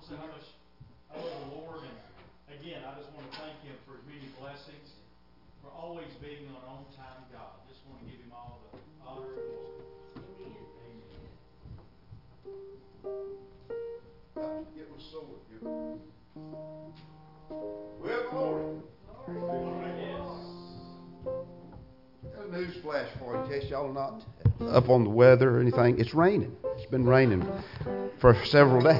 say how much I love the Lord, and again, I just want to thank Him for His many blessings, for always being an on-time God. Just want to give Him all the honor and glory. Amen. Get my sword here. Well, glory. Got a news flash for you, in case y'all are not up on the weather or anything. It's raining. It's been raining for several days.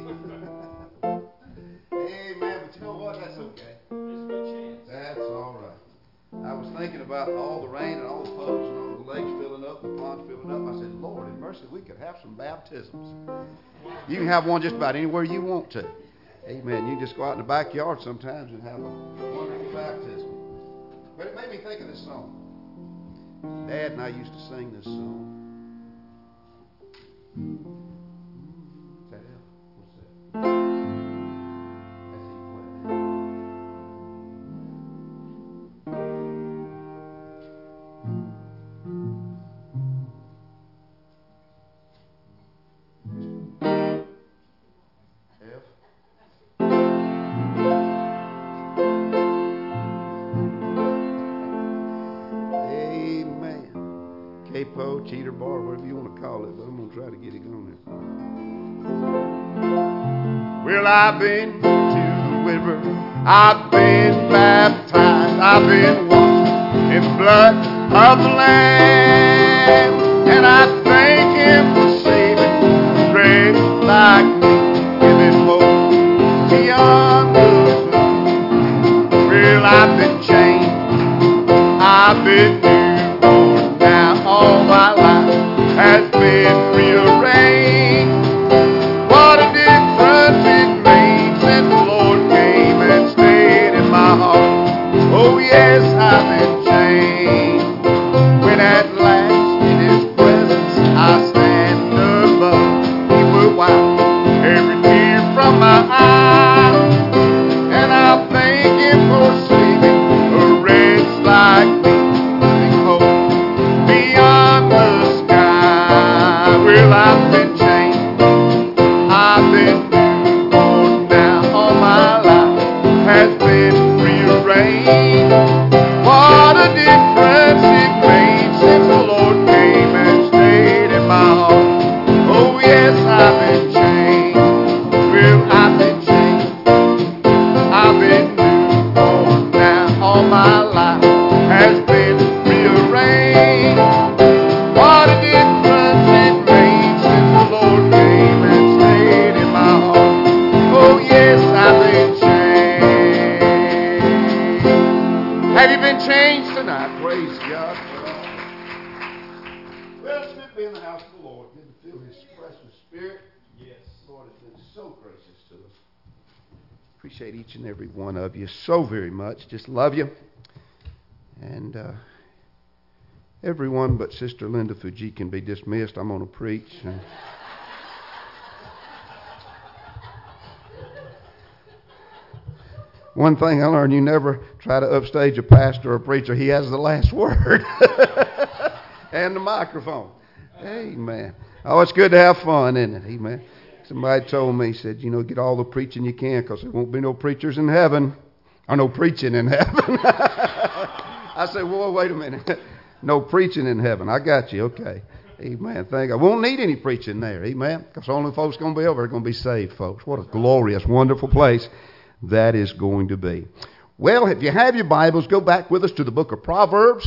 Hey, man, but you know what? That's okay. There's a good chance. That's all right. I was thinking about all the rain and all the puddles and all the lakes filling up, the ponds filling up. I said, Lord, in mercy, we could have some baptisms. You can have one just about anywhere you want to. Amen. You can just go out in the backyard sometimes and have a wonderful baptism. But it made me think of this song. Dad and I used to sing this song. Is that it? What's that? That's E flat. F. Amen. Capo, cheater bar, whatever you want to call it, but I'm going to try to get it on there. Well, I've been to the river, I've been baptized, I've been washed in blood of the Lamb, and I thank Him for saving a wretch like me in this hope beyond the sun. Well, I've been changed, I've been newborn, now all my life has been rearranged. What a difference it made since the Lord came and stayed in my heart. Oh yes, I've been changed. When at last in His presence I stand above, He will wipe every tear from my eye, and I'll thank Him for saving a wretch like me, living hope beyond the sky. Well, I've been changed, I've been newborn, now all my life has been rearranged. What a difference it made since the Lord came and stayed in my heart. Oh yes, I've been changed. Well, I've been changed, I've been newborn, now all my life has been rearranged. What a difference it made since the Lord came and stayed in my heart. Oh yes, I've been changed. Have you been changed tonight? Praise God. Well, it's good to be in the house of the Lord. Good to feel His precious Spirit. Yes. The Lord has been so gracious to us. Appreciate each and every one of you so very much. Just love you. And everyone but Sister Linda Fuji can be dismissed. I'm going to preach. And one thing I learned, you never try to upstage a pastor or a preacher. He has the last word. And the microphone. Amen. Oh, it's good to have fun, isn't it? Amen. Somebody told me, said, get all the preaching you can, because there won't be no preachers in heaven. Or no preaching in heaven. I said, well, wait a minute. No preaching in heaven. I got you. Okay. Amen. Thank God. We won't need any preaching there. Amen. Because the only folks going to be over are going to be saved folks. What a glorious, wonderful place that is going to be. Well, if you have your Bibles, go back with us to the book of Proverbs.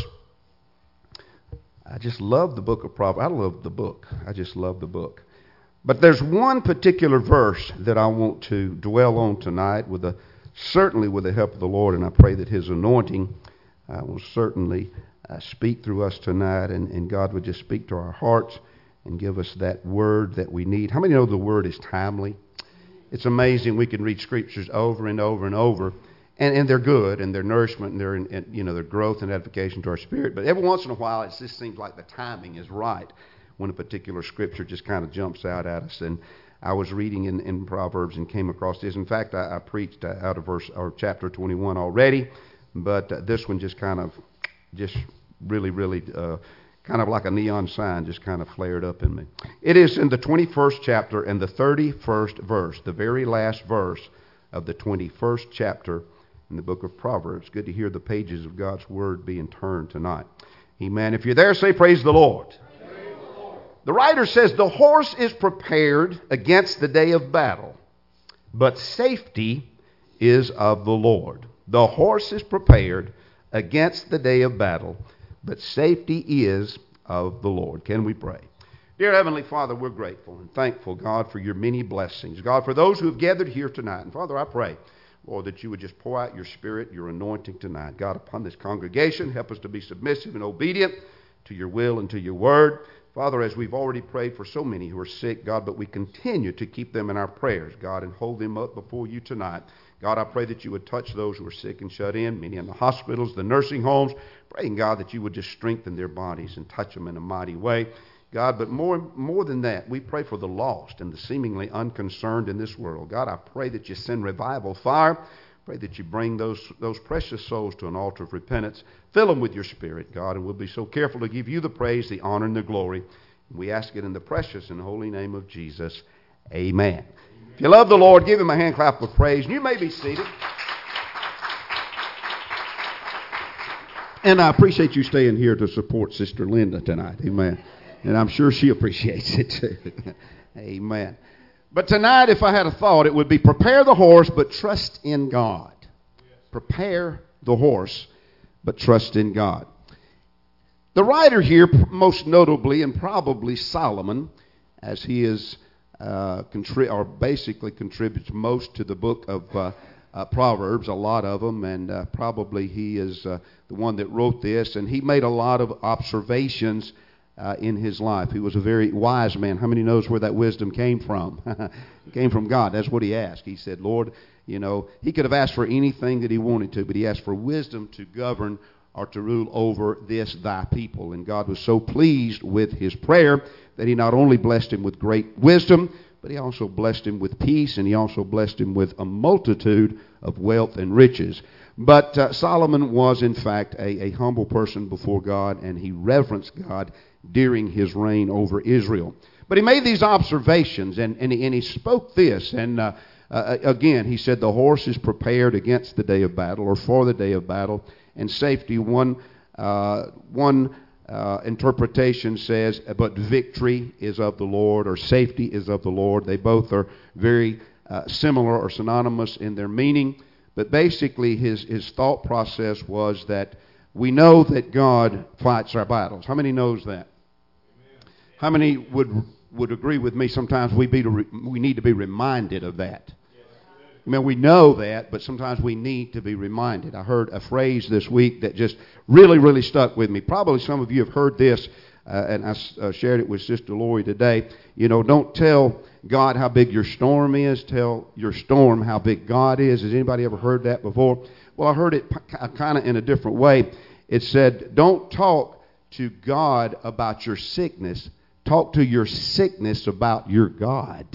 I just love the book of Proverbs. I love the book. I just love the book. But there's one particular verse that I want to dwell on tonight, certainly with the help of the Lord, and I pray that His anointing will certainly speak through us tonight, and God would just speak to our hearts and give us that word that we need. How many know the word is timely? It's amazing. We can read scriptures over and over and over, and they're good, and they're nourishment, and they're growth and edification to our spirit. But every once in a while, it just seems like the timing is right when a particular scripture just kind of jumps out at us. And I was reading in Proverbs and came across this. In fact, I preached out of chapter 21 already, but this one just kind of really kind of like a neon sign just kind of flared up in me. It is in the 21st chapter and the 31st verse, the very last verse of the 21st chapter in the book of Proverbs. Good to hear the pages of God's Word being turned tonight. Amen. If you're there, say praise the Lord. Praise the Lord. The writer says, the horse is prepared against the day of battle, but safety is of the Lord. The horse is prepared against the day of battle, but safety is of the Lord. Can we pray? Dear Heavenly Father, we're grateful and thankful, God, for your many blessings. God, for those who have gathered here tonight. And Father, I pray, Lord, that you would just pour out your Spirit, your anointing tonight, God, upon this congregation. Help us to be submissive and obedient to your will and to your word. Father, as we've already prayed for so many who are sick, God, but we continue to keep them in our prayers, God, and hold them up before you tonight. God, I pray that you would touch those who are sick and shut in, many in the hospitals, the nursing homes, praying, God, that you would just strengthen their bodies and touch them in a mighty way. God, but more than that, we pray for the lost and the seemingly unconcerned in this world. God, I pray that you send revival fire. Pray that you bring those precious souls to an altar of repentance. Fill them with your Spirit, God, and we'll be so careful to give you the praise, the honor, and the glory. We ask it in the precious and holy name of Jesus. Amen. If you love the Lord, give him a hand clap of praise. And you may be seated. And I appreciate you staying here to support Sister Linda tonight. Amen. And I'm sure she appreciates it too. Amen. But tonight, if I had a thought, it would be prepare the horse, but trust in God. Prepare the horse, but trust in God. The writer here, most notably and probably Solomon, as he is basically contributes most to the book of Proverbs, a lot of them, and probably he is the one that wrote this, and he made a lot of observations in his life. He was a very wise man. How many knows where that wisdom came from? It came from God. That's what he asked. He said, Lord, you know, he could have asked for anything that he wanted to, but he asked for wisdom to govern or to rule over this thy people. And God was so pleased with his prayer that he not only blessed him with great wisdom, but he also blessed him with peace, and he also blessed him with a multitude of wealth and riches. But Solomon was, in fact, a humble person before God, and he reverenced God during his reign over Israel. But he made these observations, and he spoke this, and again, he said, the horse is prepared against the day of battle, or for the day of battle, and safety. One interpretation says, but victory is of the Lord, or safety is of the Lord. They both are very similar or synonymous in their meaning. But basically, his thought process was that we know that God fights our battles. How many knows that? How many would agree with me? Sometimes we need to be reminded of that. I mean, we know that, but sometimes we need to be reminded. I heard a phrase this week that just really, really stuck with me. Probably some of you have heard this, and I shared it with Sister Lori today. You know, don't tell God how big your storm is. Tell your storm how big God is. Has anybody ever heard that before? Well, I heard it kind of in a different way. It said, don't talk to God about your sickness. Talk to your sickness about your God.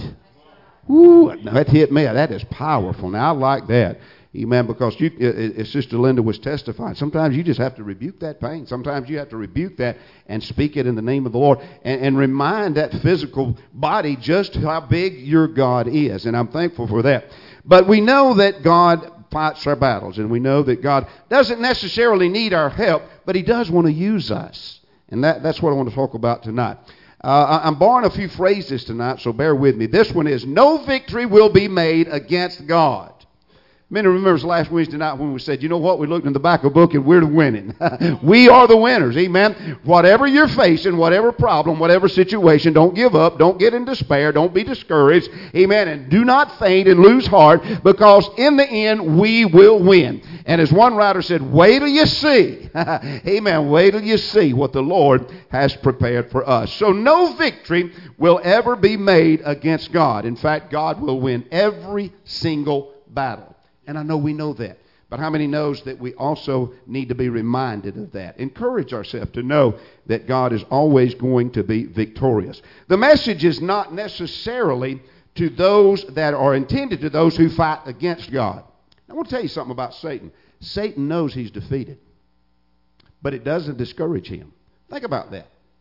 Ooh, that hit me. That is powerful. Now, I like that. Amen. Because as Sister Linda was testifying, sometimes you just have to rebuke that pain. Sometimes you have to rebuke that and speak it in the name of the Lord and remind that physical body just how big your God is. And I'm thankful for that. But we know that God fights our battles, and we know that God doesn't necessarily need our help, but he does want to use us. And that's what I want to talk about tonight. I'm borrowing a few phrases tonight, so bear with me. This one is, no victory will be made against God. Many remembers last Wednesday night when we said, you know what, we looked in the back of the book and we're winning. We are the winners, amen. Whatever you're facing, whatever problem, whatever situation, don't give up, don't get in despair, don't be discouraged, amen. And do not faint and lose heart, because in the end we will win. And as one writer said, wait till you see, amen, wait till you see what the Lord has prepared for us. So no victory will ever be made against God. In fact, God will win every single battle. And I know we know that. But how many knows that we also need to be reminded of that? Encourage ourselves to know that God is always going to be victorious. The message is not necessarily to those that are intended to those who fight against God. I want to tell you something about Satan. Satan knows he's defeated, but it doesn't discourage him. Think about that.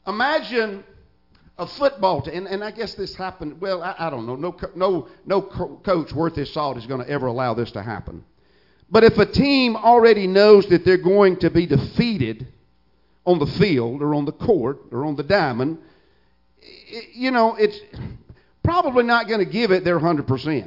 Imagine a football team, and I guess this happened, well, I don't know. No coach worth his salt is going to ever allow this to happen. But if a team already knows that they're going to be defeated on the field or on the court or on the diamond, it's probably not going to give it their 100%.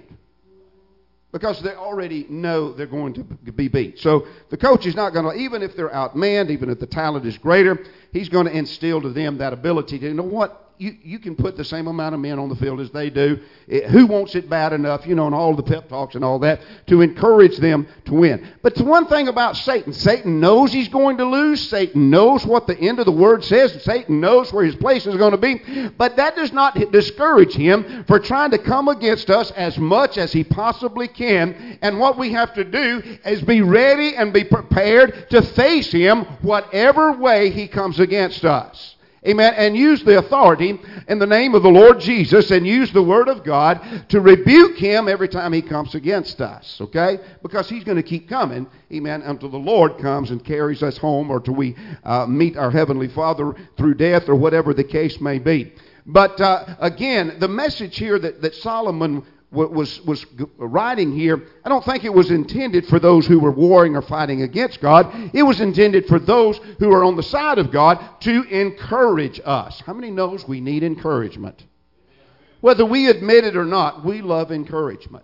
Because they already know they're going to be beat. So the coach is not going to, even if they're outmanned, even if the talent is greater, he's going to instill to them that ability to, you know what, you can put the same amount of men on the field as they do. Who wants it bad enough, and all the pep talks and all that, to encourage them to win. But the one thing about Satan, Satan knows he's going to lose. Satan knows what the end of the word says. Satan knows where his place is going to be. But that does not discourage him for trying to come against us as much as he possibly can. And what we have to do is be ready and be prepared to face him whatever way he comes against us. Amen. And use the authority in the name of the Lord Jesus and use the Word of God to rebuke him every time he comes against us. Okay? Because he's going to keep coming. Amen. Until the Lord comes and carries us home or till we meet our Heavenly Father through death or whatever the case may be. But again, the message here that Solomon was writing here, I don't think it was intended for those who were warring or fighting against God. It was intended for those who are on the side of God to encourage us. How many knows we need encouragement? Whether we admit it or not, we love encouragement.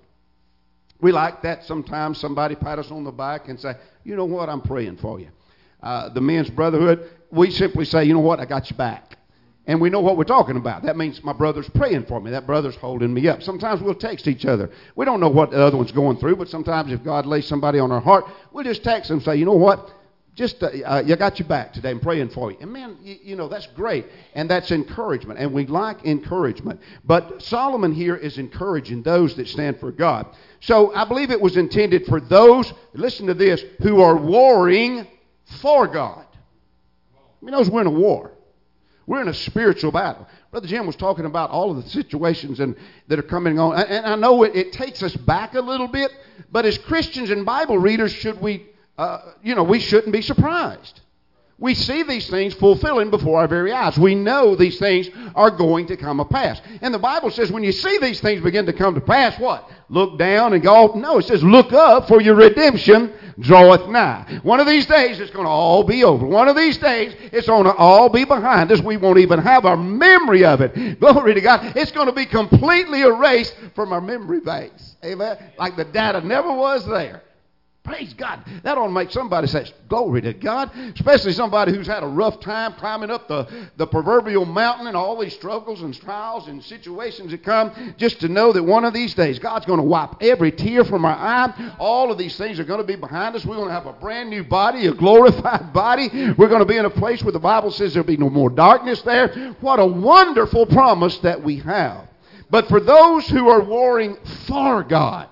We like that sometimes somebody pat us on the back and say, you know what, I'm praying for you. The men's brotherhood, we simply say, you know what, I got your back. And we know what we're talking about. That means my brother's praying for me. That brother's holding me up. Sometimes we'll text each other. We don't know what the other one's going through, but sometimes if God lays somebody on our heart, we'll just text them and say, you know what? Just, you got your back today. I'm praying for you. And man, that's great. And that's encouragement. And we like encouragement. But Solomon here is encouraging those that stand for God. So I believe it was intended for those, listen to this, who are warring for God. Those we're in a war. We're in a spiritual battle. Brother Jim was talking about all of the situations that are coming on. And I know it takes us back a little bit, but as Christians and Bible readers, we shouldn't be surprised. We see these things fulfilling before our very eyes. We know these things are going to come to pass. And the Bible says when you see these things begin to come to pass, what? Look down and go, no, it says look up for your redemption draweth nigh. One of these days it's going to all be over. One of these days it's going to all be behind us. We won't even have a memory of it. Glory to God. It's going to be completely erased from our memory banks. Amen. Like the data never was there. Praise God. That ought to make somebody say, glory to God. Especially somebody who's had a rough time climbing up the proverbial mountain and all these struggles and trials and situations that come, just to know that one of these days God's going to wipe every tear from our eye. All of these things are going to be behind us. We're going to have a brand new body, a glorified body. We're going to be in a place where the Bible says there'll be no more darkness there. What a wonderful promise that we have. But for those who are warring for God,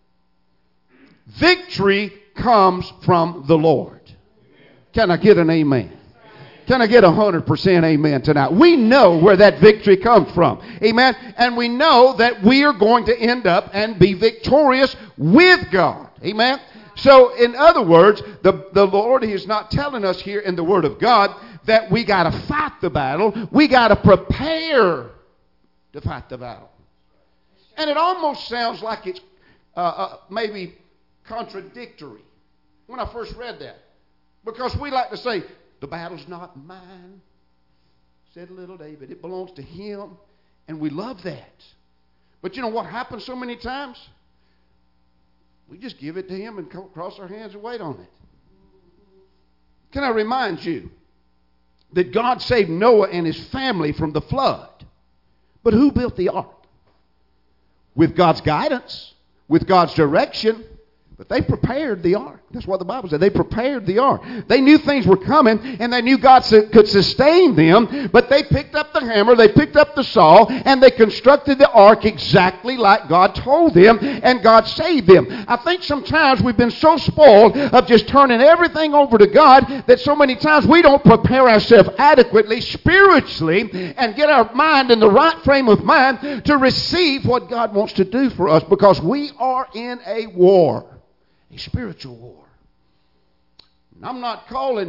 victory comes from the Lord. Can I get an amen? Can I get 100% amen tonight? We know where that victory comes from. Amen? And we know that we are going to end up and be victorious with God. Amen? So, in other words, the Lord is not telling us here in the Word of God that we got to fight the battle. We got to prepare to fight the battle. And it almost sounds like it's maybe contradictory when I first read that, because we like to say the battle's not mine, said little David, it belongs to him, and we love that. But you know what happens so many times? We just give it to him and cross our hands and wait on it. Can I remind you that God saved Noah and his family from the flood? But who built the ark? With God's guidance, with God's direction. But they prepared the ark. That's what the Bible said. They prepared the ark. They knew things were coming, and they knew God could sustain them. But they picked up the hammer, they picked up the saw, and they constructed the ark exactly like God told them, and God saved them. I think sometimes we've been so spoiled of just turning everything over to God that so many times we don't prepare ourselves adequately spiritually and get our mind in the right frame of mind to receive what God wants to do for us, because we are in a war. A spiritual war. And I'm not calling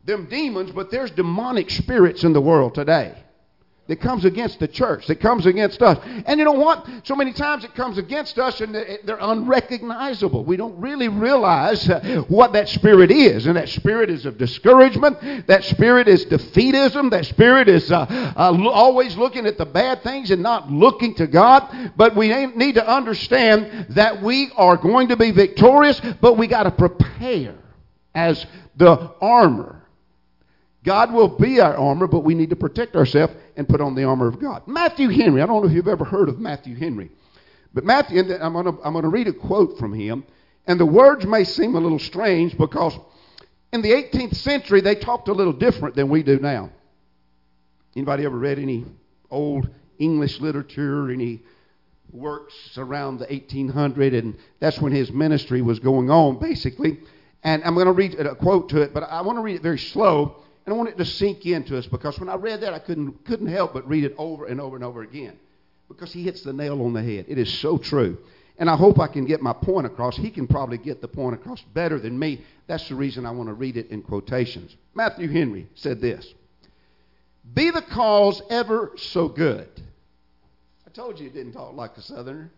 them demons, but there's demonic spirits in the world today that comes against the church, that comes against us. And you know what? So many times it comes against us and they're unrecognizable. We don't really realize what that spirit is. And that spirit is of discouragement. That spirit is defeatism. That spirit is always looking at the bad things and not looking to God. But we need to understand that we are going to be victorious, but we got to prepare as the armor. God will be our armor, but we need to protect ourselves and put on the armor of God. Matthew Henry, I don't know if you've ever heard of Matthew Henry, but Matthew, and I'm going to read a quote from him, and the words may seem a little strange because in the 18th century they talked a little different than we do now. Anybody ever read any old English literature, any works around the 1800, and that's when his ministry was going on, basically. And I'm going to read a quote to it, but I want to read it very slow. And I want it to sink into us, because when I read that, I couldn't help but read it over and over and over again, because he hits the nail on the head. It is so true. And I hope I can get my point across. He can probably get the point across better than me. That's the reason I want to read it in quotations. Matthew Henry said this: "Be the cause ever so good." I told you it didn't talk like a Southerner.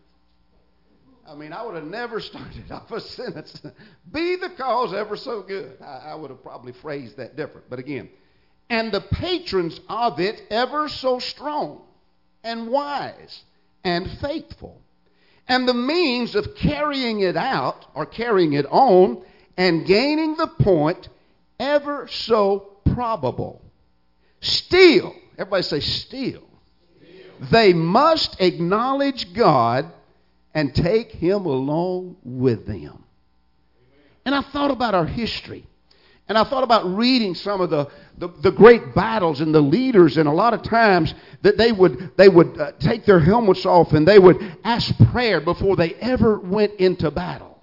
I mean, I would have never started off a sentence. Be the cause ever so good. I would have probably phrased that different. But again, and the patrons of it ever so strong and wise and faithful. And the means of carrying it out or carrying it on and gaining the point ever so probable. Still, everybody say still. They must acknowledge God and take him along with them. And I thought about our history. And I thought about reading some of the great battles and the leaders, and a lot of times that they would take their helmets off and they would ask prayer before they ever went into battle.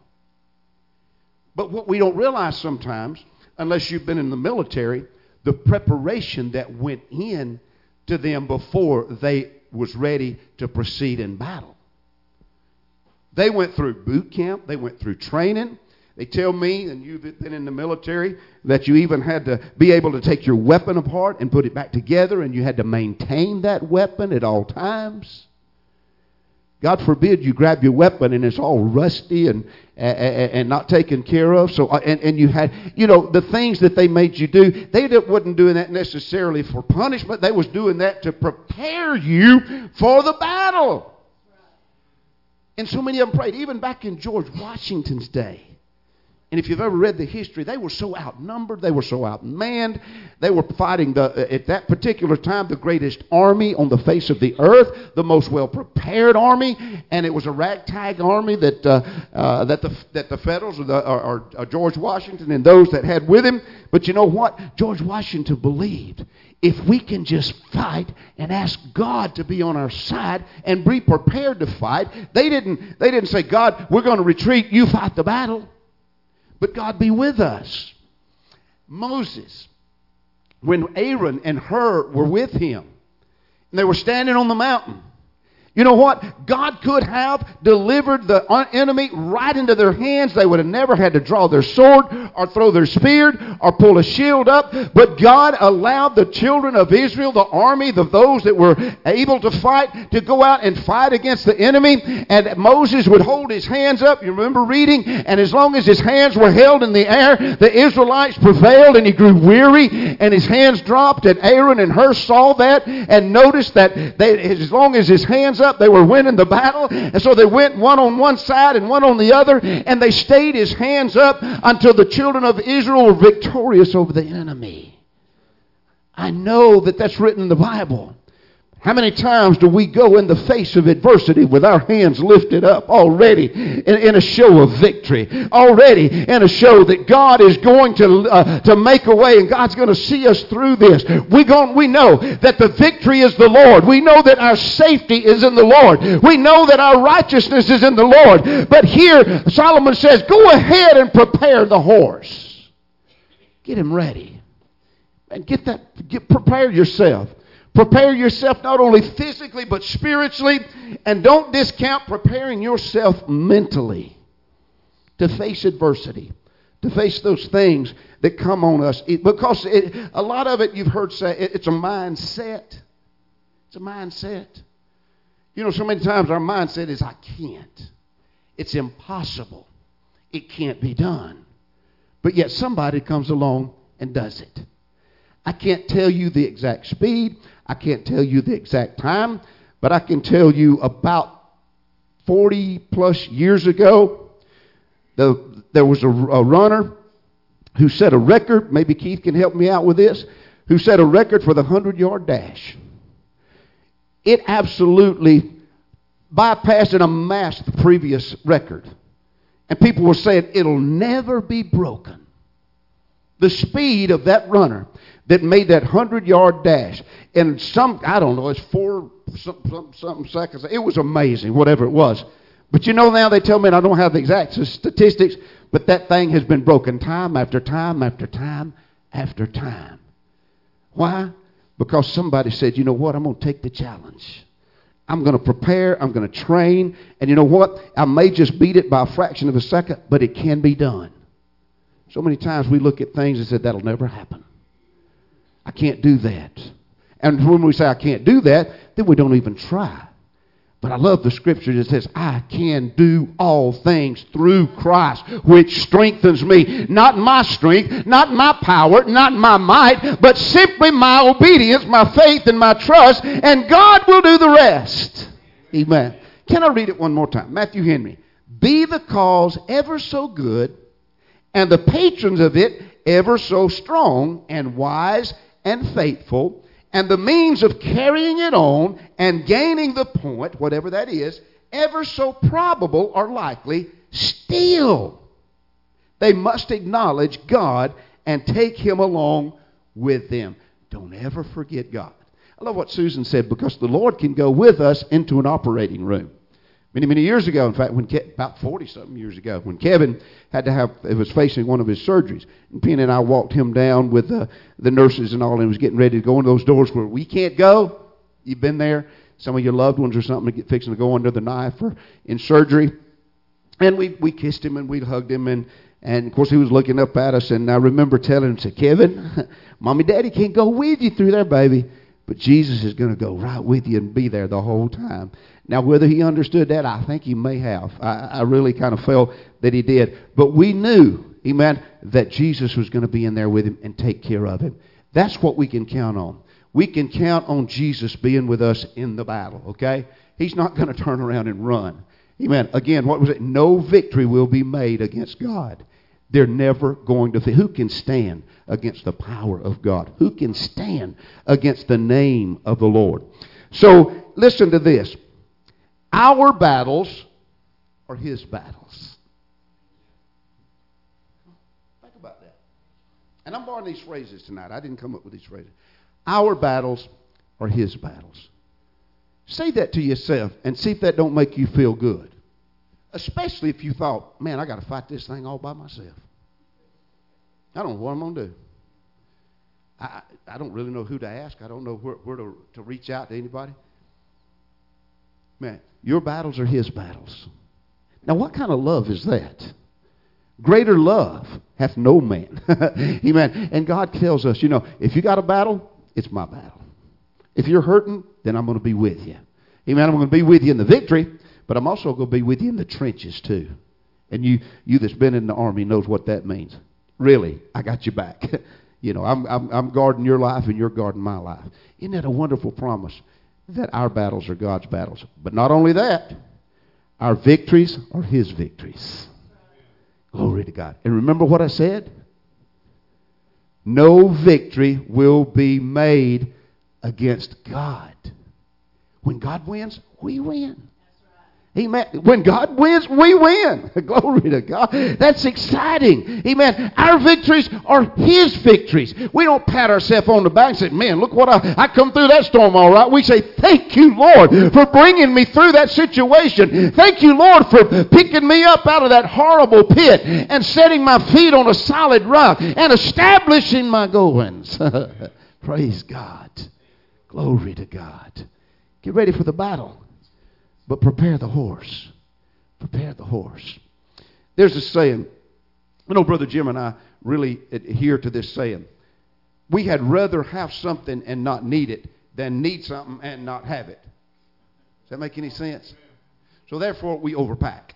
But what we don't realize sometimes, unless you've been in the military, the preparation that went in to them before they was ready to proceed in battle. They went through boot camp. They went through training. They tell me, and you've been in the military, that you even had to be able to take your weapon apart and put it back together, and you had to maintain that weapon at all times. God forbid you grab your weapon and it's all rusty and not taken care of. So and you had, the things that they made you do, they wasn't doing that necessarily for punishment. They was doing that to prepare you for the battle. And so many of them prayed, even back in George Washington's day. And if you've ever read the history, they were so outnumbered, they were so outmanned. They were fighting, at that particular time, the greatest army on the face of the earth, the most well-prepared army. And it was a ragtag army that the Federals, or George Washington and those that had with him. But you know what? George Washington believed, if we can just fight and ask God to be on our side and be prepared to fight. They didn't say, God, we're going to retreat, you fight the battle. But God be with us. Moses, when Aaron and Hur were with him, and they were standing on the mountain, you know what? God could have delivered the enemy right into their hands. They would have never had to draw their sword or throw their spear or pull a shield up. But God allowed the children of Israel, the army, those that were able to fight, to go out and fight against the enemy. And Moses would hold his hands up. You remember reading? And as long as his hands were held in the air, the Israelites prevailed, and he grew weary and his hands dropped. And Aaron and Hur saw that and noticed that as long as his hands up, they were winning the battle. And so they went one on one side and one on the other, and they stayed his hands up until the children of Israel were victorious over the enemy. I know that that's written in the Bible. How many times do we go in the face of adversity with our hands lifted up already in a show of victory, already in a show that God is going to make a way, and God's going to see us through this. We know that the victory is the Lord. We know that our safety is in the Lord. We know that our righteousness is in the Lord. But here Solomon says, go ahead and prepare the horse. Get him ready. And prepare yourself. Prepare yourself not only physically but spiritually, and don't discount preparing yourself mentally to face adversity, to face those things that come on us. Because a lot of it you've heard say, it's a mindset. It's a mindset. You know, so many times our mindset is, I can't. It's impossible. It can't be done. But yet somebody comes along and does it. I can't tell you the exact speed. I can't tell you the exact time. But I can tell you about 40 plus years ago, there was a runner who set a record. Maybe Keith can help me out with this. Who set a record for the 100-yard dash. It absolutely bypassed and amassed the previous record. And people were saying it'll never be broken. The speed of that runner that made that 100-yard dash in I don't know, it's 4 something seconds. It was amazing, whatever it was. But you know, now they tell me, and I don't have the exact statistics, but that thing has been broken time after time after time after time. Why? Because somebody said, you know what, I'm going to take the challenge. I'm going to prepare, I'm going to train, and you know what? I may just beat it by a fraction of a second, but it can be done. So many times we look at things and say, that'll never happen. I can't do that. And when we say I can't do that, then we don't even try. But I love the scripture that says, I can do all things through Christ, which strengthens me. Not my strength, not my power, not my might, but simply my obedience, my faith, and my trust, and God will do the rest. Amen. Can I read it one more time? Matthew Henry. Be the cause ever so good, and the patrons of it ever so strong and wise and faithful, and the means of carrying it on and gaining the point, whatever that is, ever so probable or likely, still they must acknowledge God and take him along with them. Don't ever forget God. I love what Susan said, because the Lord can go with us into an operating room. Many years ago, in fact, about 40-something years ago, when Kevin was facing one of his surgeries, and Penny and I walked him down with the nurses and all, and he was getting ready to go into those doors where we can't go. You've been there. Some of your loved ones or something fixing to go under the knife or in surgery. And we kissed him and we hugged him, and of course he was looking up at us, and I remember telling him, Kevin, Mommy, Daddy can't go with you through there, baby, but Jesus is going to go right with you and be there the whole time. Now, whether he understood that, I think he may have. I really kind of felt that he did. But we knew, amen, that Jesus was going to be in there with him and take care of him. That's what we can count on. We can count on Jesus being with us in the battle, okay? He's not going to turn around and run. Amen. Again, what was it? No victory will be made against God. They're never going to. Who can stand against the power of God? Who can stand against the name of the Lord? So, listen to this. Our battles are his battles. Think about that. And I'm borrowing these phrases tonight. I didn't come up with these phrases. Our battles are his battles. Say that to yourself and see if that don't make you feel good. Especially if you thought, man, I got to fight this thing all by myself. I don't know what I'm going to do. I don't really know who to ask. I don't know where to reach out to anybody. Man, your battles are his battles. Now, what kind of love is that? Greater love hath no man. Amen. And God tells us, you know, if you got a battle, it's my battle. If you're hurting, then I'm going to be with you. Amen. I'm going to be with you in the victory, but I'm also going to be with you in the trenches too. And you that's been in the army knows what that means. Really, I got you back. You know, I'm guarding your life and you're guarding my life. Isn't that a wonderful promise? That our battles are God's battles. But not only that, our victories are his victories. Glory to God. And remember what I said? No victory will be made against God. When God wins, we win. Amen. When God wins, we win. Glory to God. That's exciting. Amen. Our victories are his victories. We don't pat ourselves on the back and say, man, look what I come through that storm all right. We say, thank you, Lord, for bringing me through that situation. Thank you, Lord, for picking me up out of that horrible pit and setting my feet on a solid rock and establishing my goings. Praise God. Glory to God. Get ready for the battle. But prepare the horse. Prepare the horse. There's a saying, I know Brother Jim and I really adhere to this saying. We had rather have something and not need it than need something and not have it. Does that make any sense? So therefore, we overpack.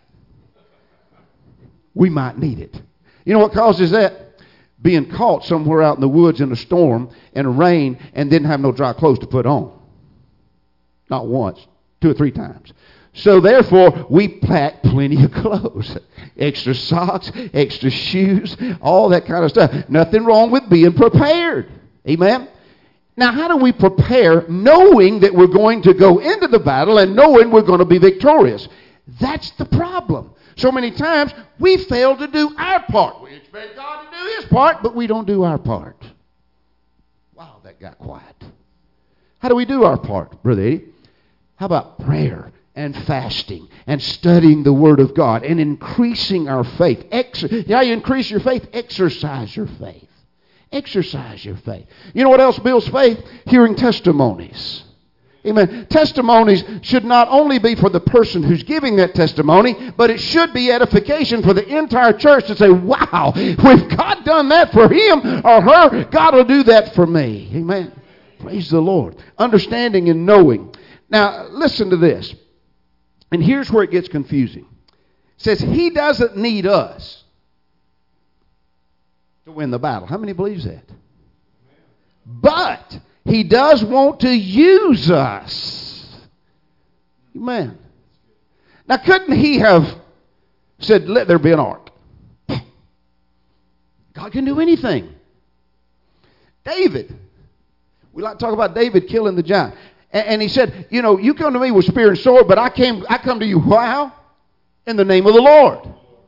We might need it. You know what causes that? Being caught somewhere out in the woods in a storm and a rain and didn't have no dry clothes to put on. Not once, 2 or 3 times. So therefore, we pack plenty of clothes. Extra socks, extra shoes, all that kind of stuff. Nothing wrong with being prepared. Amen? Now, how do we prepare knowing that we're going to go into the battle and knowing we're going to be victorious? That's the problem. So many times, we fail to do our part. We expect God to do His part, but we don't do our part. Wow, that got quiet. How do we do our part, Brother Eddie? How about prayer and fasting and studying the Word of God and increasing our faith? How you increase your faith? Exercise your faith. Exercise your faith. You know what else builds faith? Hearing testimonies. Amen. Testimonies should not only be for the person who's giving that testimony, but it should be edification for the entire church to say, wow, if God done that for him or her, God will do that for me. Amen. Praise the Lord. Understanding and knowing. Now, listen to this. And here's where it gets confusing. It says, He doesn't need us to win the battle. How many believes that? But He does want to use us. Amen. Now, couldn't He have said, let there be an ark? God can do anything. David. We like to talk about David killing the giant. And he said, you know, you come to me with spear and sword, but I come to you, how? In the name of the Lord.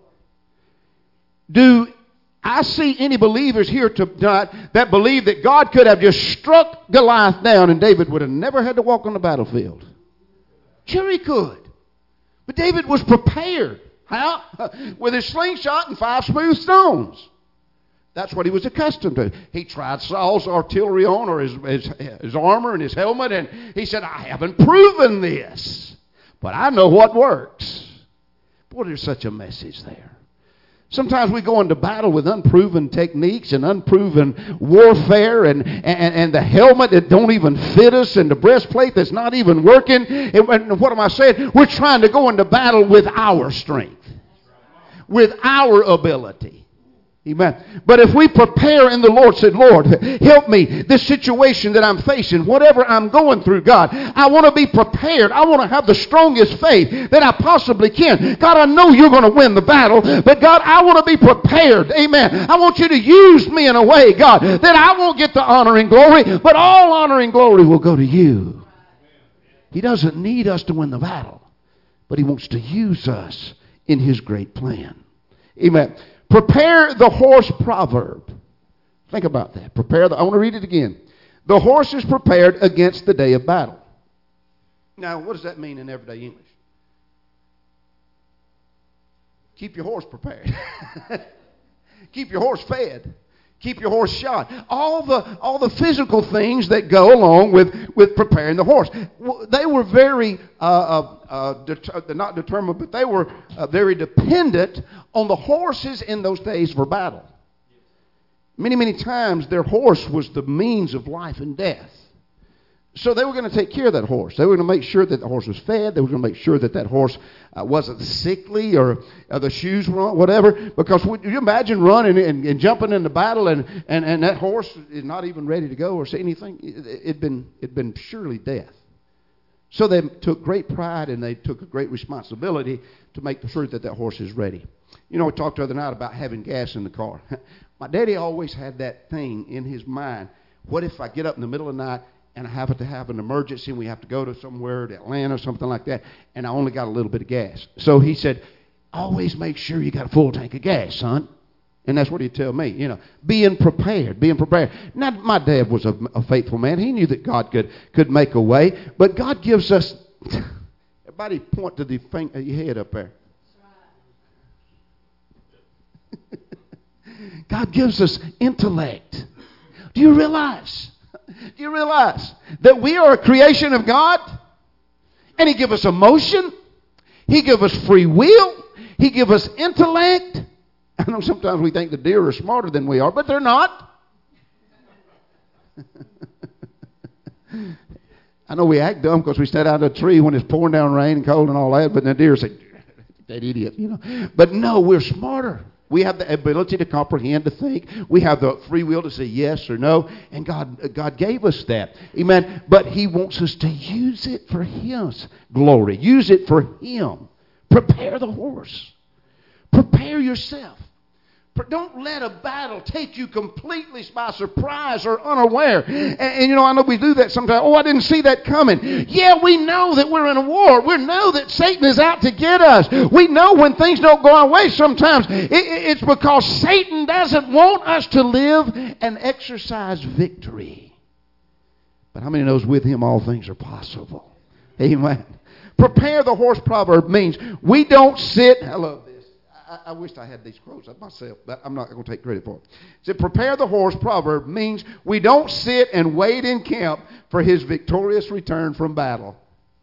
Do I see any believers here tonight that believe that God could have just struck Goliath down and David would have never had to walk on the battlefield? Sure he could. But David was prepared. How? With his slingshot and 5 smooth stones. That's what he was accustomed to. He tried Saul's artillery on, or his armor and his helmet, and he said, I haven't proven this, but I know what works. Boy, there's such a message there. Sometimes we go into battle with unproven techniques and unproven warfare and the helmet that don't even fit us and the breastplate that's not even working. And what am I saying? We're trying to go into battle with our strength, with our ability. Amen. But if we prepare in the Lord, said, Lord, help me. This situation that I'm facing, whatever I'm going through, God, I want to be prepared. I want to have the strongest faith that I possibly can. God, I know you're going to win the battle, but God, I want to be prepared. Amen. I want you to use me in a way, God, that I won't get the honor and glory, but all honor and glory will go to you. He doesn't need us to win the battle, but He wants to use us in His great plan. Amen. Prepare the horse proverb. Think about that. I want to read it again. The horse is prepared against the day of battle. Now, what does that mean in everyday English? Keep your horse prepared. Keep your horse fed. Keep your horse shod. All the physical things that go along with preparing the horse. They were very, not determined, but they were very dependent on the horses in those days for battle. Many, many times their horse was the means of life and death. So they were going to take care of that horse. They were going to make sure that the horse was fed. They were going to make sure that that horse wasn't sickly or the shoes were on, whatever. Because would you imagine running and jumping into battle and that horse is not even ready to go or say anything? It'd been surely death. So they took great pride and they took a great responsibility to make sure that that horse is ready. You know, we talked the other night about having gas in the car. My daddy always had that thing in his mind. What if I get up in the middle of the night and I happen to have an emergency and we have to go to somewhere, to Atlanta or something like that, and I only got a little bit of gas? So he said, always make sure you got a full tank of gas, son. And that's what he'd tell me, you know, being prepared. Now, my dad was a faithful man. He knew that God could make a way, but God gives us, everybody point to your head up there. God gives us intellect. Do you realize that we are a creation of God? And He gives us emotion. He gives us free will. He gives us intellect. I know sometimes we think the deer are smarter than we are, but they're not. I know we act dumb because we stand out of a tree when it's pouring down rain and cold and all that, but the deer say, that idiot, you know. But no, we're smarter. We have the ability to comprehend, to think. We have the free will to say yes or no. And God gave us that. Amen. But He wants us to use it for His glory. Use it for Him. Prepare the horse. Prepare yourself. Don't let a battle take you completely by surprise or unaware. And you know, I know we do that sometimes. Oh, I didn't see that coming. Yeah, we know that we're in a war. We know that Satan is out to get us. We know when things don't go our way sometimes. It's because Satan doesn't want us to live and exercise victory. But how many knows with Him all things are possible? Amen. Prepare the horse proverb means we don't sit... I love this. I wished I had these quotes of myself, but I'm not going to take credit for it. It said, prepare the horse proverb means we don't sit and wait in camp for his victorious return from battle.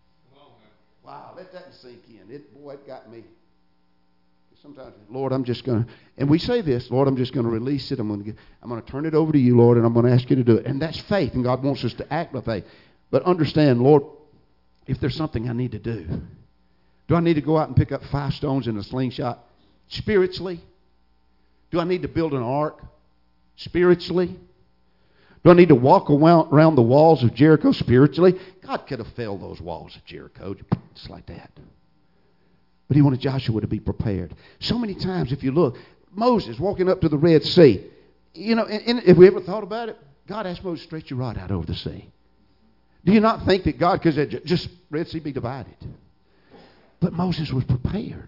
Wow, let that sink in. It got me. Sometimes, Lord, I'm just going to, and we say this, Lord, I'm just going to release it. I'm going to turn it over to you, Lord, and I'm going to ask you to do it. And that's faith, and God wants us to act by faith. But understand, Lord, if there's something I need to do I need to go out and pick up 5 stones in a slingshot? Spiritually? Do I need to build an ark? Spiritually? Do I need to walk around the walls of Jericho spiritually? God could have felled those walls of Jericho just like that. But He wanted Joshua to be prepared. So many times, if you look, Moses walking up to the Red Sea. You know, and have we ever thought about it? God asked Moses to stretch your rod out over the sea. Do you not think that God could say, just Red Sea be divided? But Moses was prepared.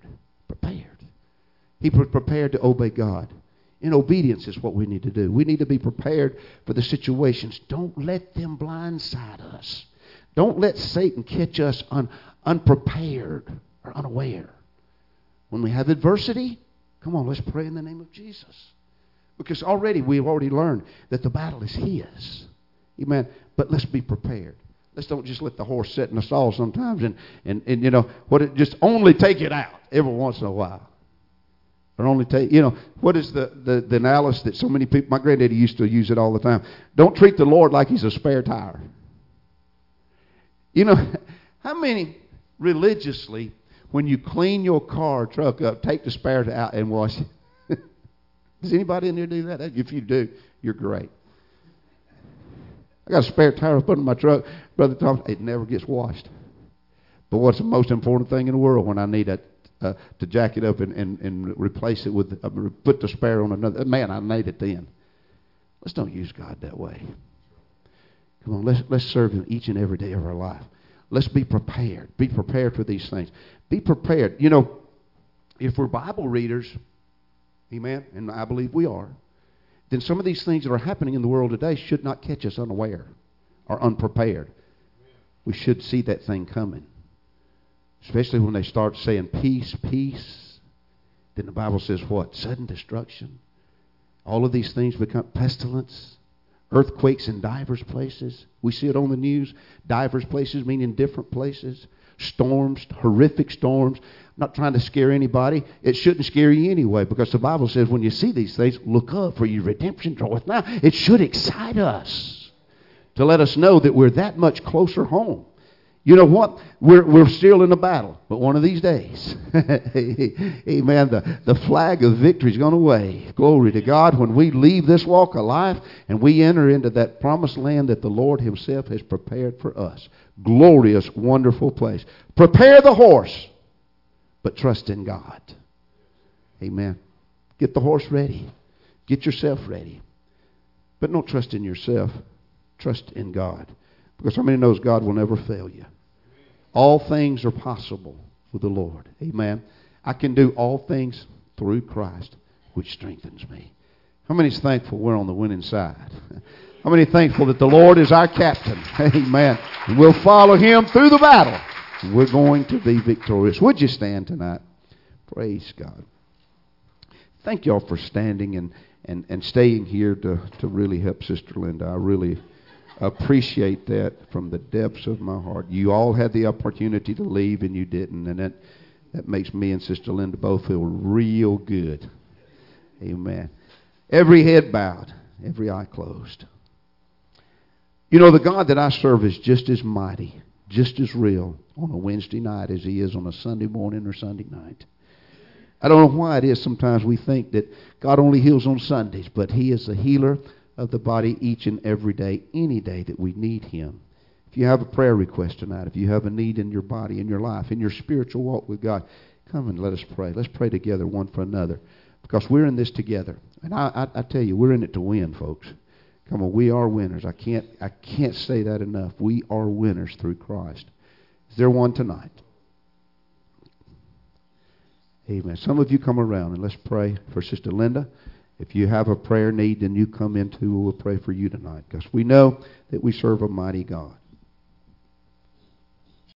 He was prepared to obey God. And obedience is what we need to do. We need to be prepared for the situations. Don't let them blindside us. Don't let Satan catch us unprepared or unaware. When we have adversity, come on, let's pray in the name of Jesus. Because we've already learned that the battle is His. Amen. But let's be prepared. Let's don't just let the horse sit in the stall sometimes and you know, just only take it out every once in a while. Or only take, you know, what is the analysis that so many people, my granddaddy used to use it all the time. Don't treat the Lord like He's a spare tire. You know, how many religiously, when you clean your car or truck up, take the spare out and wash it? Does anybody in there do that? If you do, you're great. I got a spare tire I put in my truck. Brother Tom, it never gets washed. But what's the most important thing in the world when I need to jack it up and replace it with, put the spare on another? Man, I need it then. Let's don't use God that way. Come on, let's serve Him each and every day of our life. Let's be prepared. Be prepared for these things. Be prepared. You know, if we're Bible readers, amen, and I believe we are, then some of these things that are happening in the world today should not catch us unaware or unprepared. We should see that thing coming. Especially when they start saying peace, peace. Then the Bible says what? Sudden destruction. All of these things become pestilence. Earthquakes in divers places. We see it on the news. Divers places meaning different places. Storms, horrific storms. I'm not trying to scare anybody. It shouldn't scare you anyway, because the Bible says when you see these things, look up, for your redemption draweth nigh. It should excite us to let us know that we're that much closer home. You know what? We're still in the battle, but one of these days, amen, the flag of victory is going to wave. Glory to God. When we leave this walk of life and we enter into that promised land that the Lord Himself has prepared for us. Glorious, wonderful place. Prepare the horse, but trust in God. Amen. Get the horse ready. Get yourself ready. But don't trust in yourself. Trust in God. Because how many knows God will never fail you? All things are possible with the Lord. Amen. I can do all things through Christ, which strengthens me. How many is thankful we're on the winning side? How many thankful that the Lord is our captain? Amen. And we'll follow Him through the battle. And we're going to be victorious. Would you stand tonight? Praise God. Thank y'all for standing and staying here to really help Sister Linda. I really appreciate that from the depths of my heart. You all had the opportunity to leave and you didn't, and that makes me and Sister Linda both feel real good. Amen. Every head bowed, every eye closed. You know, the God that I serve is just as mighty, just as real on a Wednesday night as He is on a Sunday morning or Sunday night. I don't know why it is sometimes we think that God only heals on Sundays, but He is the healer of the body each and every day, any day that we need Him. If you have a prayer request tonight, if you have a need in your body, in your life, in your spiritual walk with God, come and let us pray. Let's pray together one for another, because we're in this together. And I tell you, we're in it to win, folks. Come on, we are winners. I can't say that enough. We are winners through Christ. Is there one tonight? Amen. Some of you come around and let's pray for Sister Linda. If you have a prayer need, then you come into, we'll pray for you tonight, because we know that we serve a mighty God.